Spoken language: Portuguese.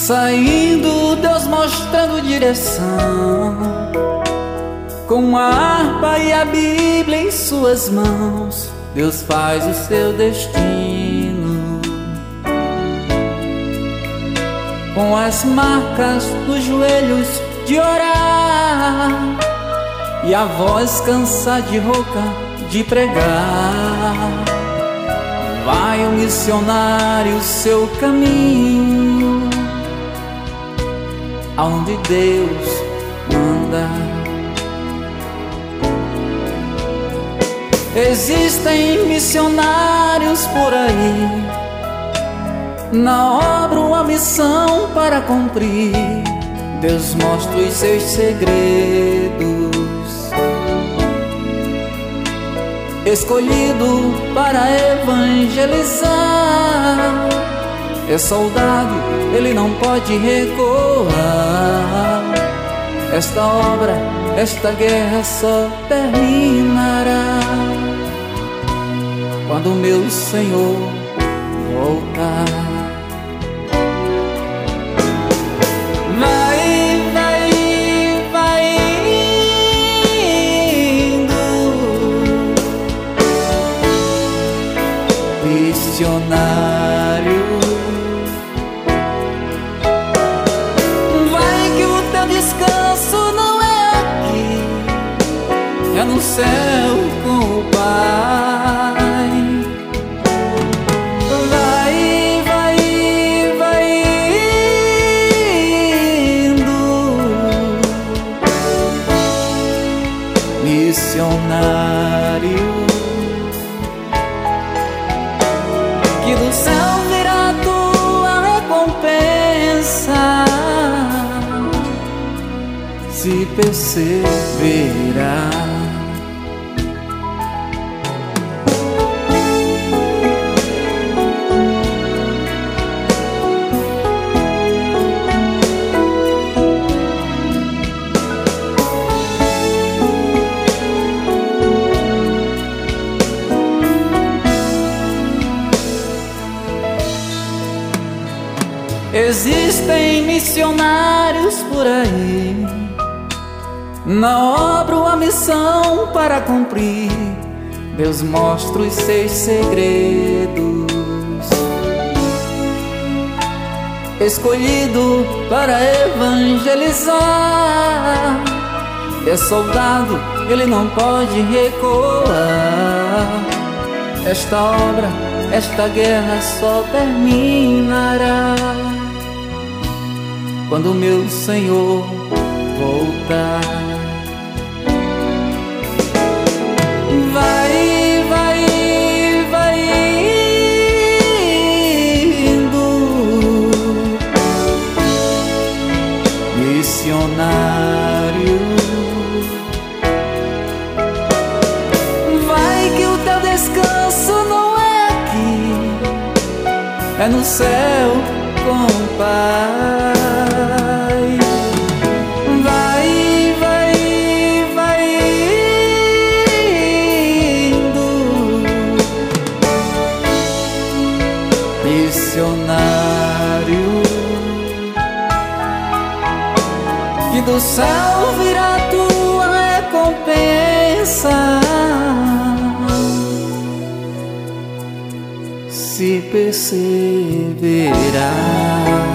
Saindo, Deus mostrando direção, com a harpa e a Bíblia em suas mãos, Deus faz o seu destino. Com as marcas dos joelhos de orar e a voz cansa de rouca de pregar, vai o missionário seu caminho, aonde Deus manda. Existem missionários por aí, na obra uma missão para cumprir. Deus mostra os seus segredos, escolhido para evangelizar. É soldado, ele não pode recuar. Esta obra, esta guerra só terminará quando meu Senhor voltar. Vai, vai, vai indo, missionário. Vai que o teu descanso não é aqui, é no céu com o Pai. Vai, vai, vai indo, missionário, que do céu virá tua recompensa, se perseverar. Existem missionários por aí, na obra uma missão para cumprir. Deus mostra os seus segredos, escolhido para evangelizar. É soldado, ele não pode recuar. Esta obra, esta guerra só terminará quando meu Senhor voltar. Vai, vai, vai indo, missionário. Vai que o teu descanso não é aqui, é no céu com o Pai. Vai, vai, vai indo, missionário, que do céu virá tua recompensa, se perseverar.